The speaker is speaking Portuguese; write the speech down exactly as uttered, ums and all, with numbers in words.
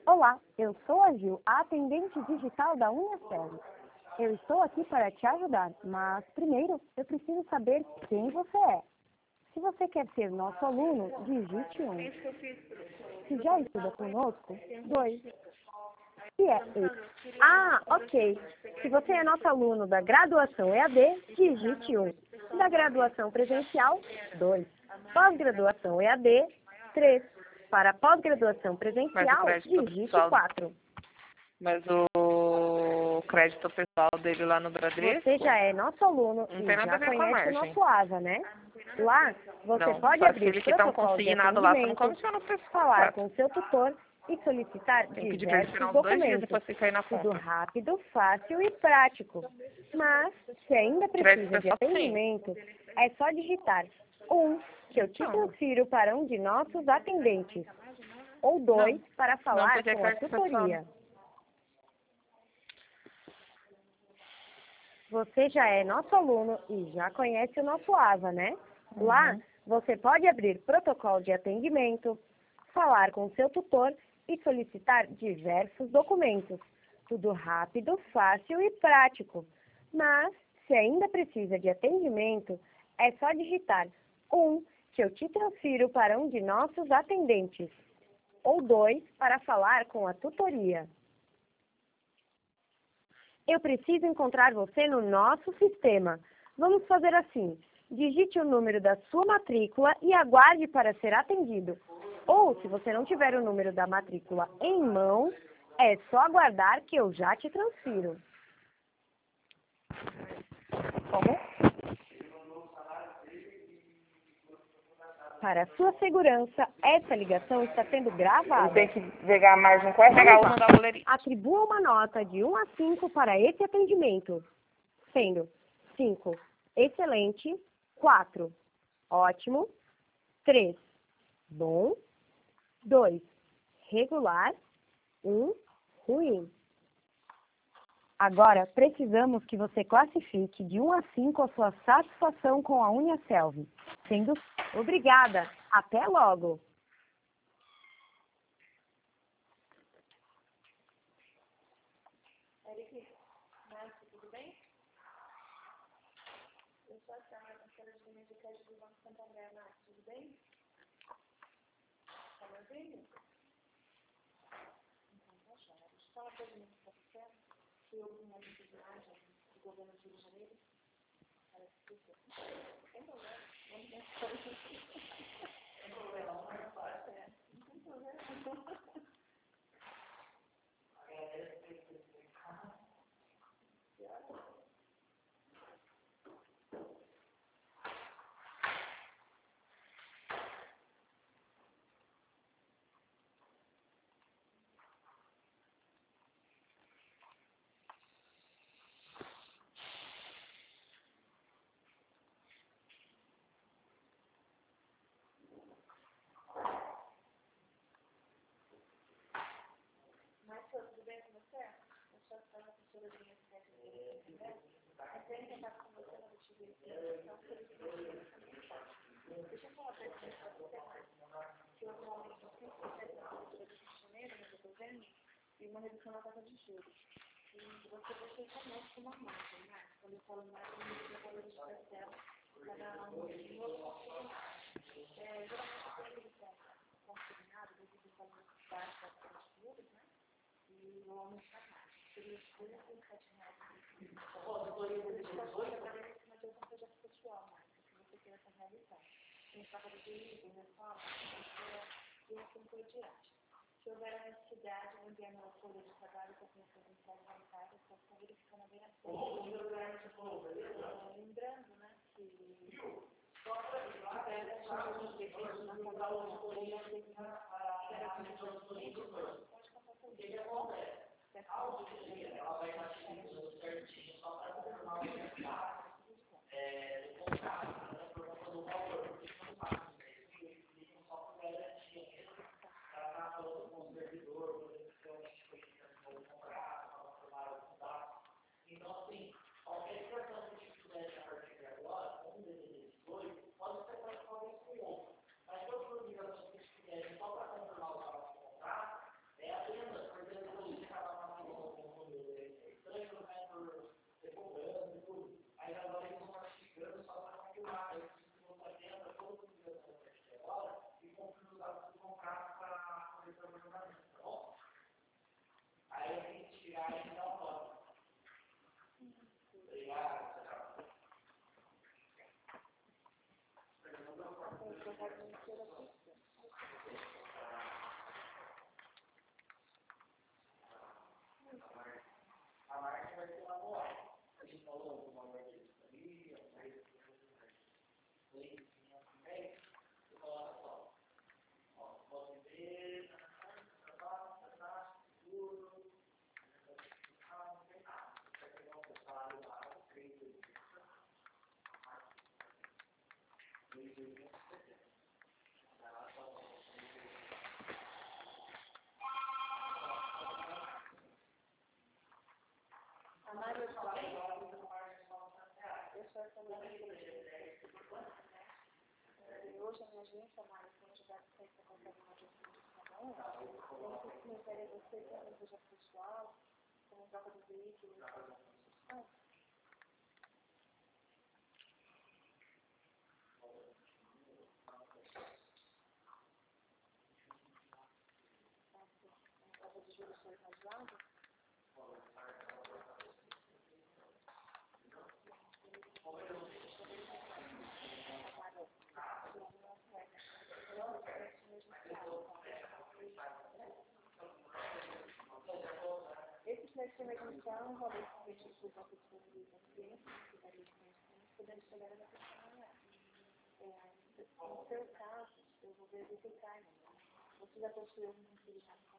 Olá, eu sou a Gil, a atendente digital da Unicelv. Eu estou aqui para te ajudar, mas primeiro eu preciso saber quem você é. Se você quer ser nosso aluno, digite um. Se já estuda conosco, dois. Se é esse. Ah, ok. Se você é nosso aluno da graduação E A D, digite um. Da graduação presencial, dois. Pós-graduação E A D, três. Para pós-graduação presencial, digite quatro. Mas o crédito pessoal dele lá no Bradesco... Você já é nosso aluno Não e tem nada já a ver com a conhece o margem. nosso ASA, né? Lá, você Não, pode só abrir aquele que tá um protocolo de consignado lá, você não atendimento, comisiona o preço falar completo. com seu tutor e solicitar Tem que pedir pra ele diversos tirar uns dois dias documentos. depois que cair na Tudo conta. rápido, fácil e prático. Mas, se ainda Crédito precisa de pessoal, sim. atendimento, é só digitar um, que eu te Não. transfiro para um de nossos atendentes, ou dois, Não. para falar porque é com a crédito pessoal. tutoria. Você já é nosso aluno e já conhece o nosso ASA, né? Lá, Uhum. você pode abrir protocolo de atendimento, falar com seu tutor e solicitar diversos documentos. Tudo rápido, fácil e prático. Mas, se ainda precisa de atendimento, é só digitar um, que eu te transfiro para um de nossos atendentes, ou dois, para falar com a tutoria. Eu preciso encontrar você no nosso sistema. Vamos fazer assim. Digite o número da sua matrícula e aguarde para ser atendido. Ou, se você não tiver o número da matrícula em mãos, é só aguardar que eu já te transfiro. Como? Para sua segurança, essa ligação está sendo gravada. Tem que pegar a margem qual é pegar uma da boleria. Atribua uma nota de um a cinco para esse atendimento, sendo cinco, excelente, quatro, ótimo, três, bom, dois, regular, um, ruim. Agora, precisamos que você classifique de um a cinco a sua satisfação com a Unicelv, sendo obrigada. Até logo! Eric, Márcio, tudo bem? Eu sou a Sara, conselheira de linha de crédito do Banco Santander, Márcio, tudo bem? Tá me ouvindo? Então, tá jóia. Deixa eu falar uma coisa muito pra você. Que houve uma lista de viagem do governo do Rio de Janeiro. Parece que você. Sem problema. Vamos ver se pode. Sem problema, não é fácil. É, não tem problema. Márcio, tudo bem com você? Eu sou a Sara, conselheira de linha de crédito do Banco Santander. Entrei em contato com você na última vez, então, por isso que eu queria saber. Deixa eu falar uma coisa pra você, Márcio. Que houve um aumento de cinco por cento na cobertura do Rio de Janeiro, no governo, e uma redução na taxa de juros. E você deixou conosco uma margem, né? Quando eu falo margem, eu estou falando de parcela para um novo funcionário. É, geralmente, quando ele está consignado, devido ao valor baixo da taxa de juros, né? E o aumento da margem. Seria de dois a sete reais. Eu estou agora trabalhando em cima de algum projeto pessoal, Márcio, que você queira realizar. Tem placa de vídeo, reforma, e uma pintura de arte. Se houver a necessidade, eu enviar uma folha de trabalho para conhecer as entidades bancárias, para ficar verificando a veracidade. Lembrando, né, que só para tiver atingido defeitos na conta ou tiver atingido pode contar com o que acontece. Ela vai atingindo certinho, só para confirmar o resultado. É, o contrato, né, por conta do valor, porque não passa os três mil, eles ligam só para garantia mesmo, para estar falando com o servidor, por exemplo, se realmente foi feito o contrato, para formar os dados. Então, assim, qualquer situação que a gente tivesse a partir de agora, com um desses dois, pode ser para talvez com outro. Mas todas as obrigações que eles tiverem só para confirmar os dados do contrato, é apenas A Mário fala, eu sou essa mulher que hoje a minha agência, Mário, tem ajudado sempre a conseguir uma gestão de cada um. Eu não sei se me interessa você ter um projeto pessoal, como troca do veículo, ah, troca de juros foi razoável. Esse preço de medição, o valor que eu tive para disponibilizar os clientes, que varia de conhecimento, podendo chegar a determinar. No seu caso, eu vou verificar. Você já possuiu um utilidade